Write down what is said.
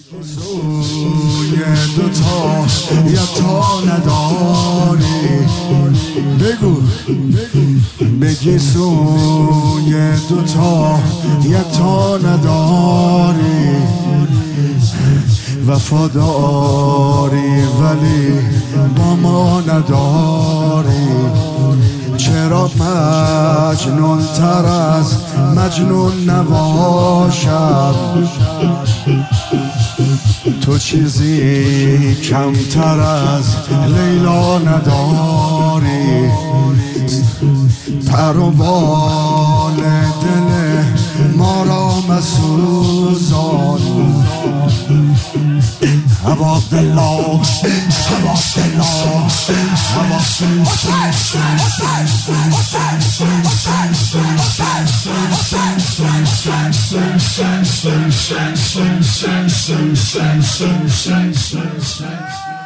سوی دوتا یتا نداری بگو بگی سوی دوتا یتا نداری وفاداری ولی با ما نداری چرا مجنون تر از مجنون نباشم تو چیزی کمتر از لیلا نداری پر و بال دل ما را مسوزان Abdullah, Abdullah.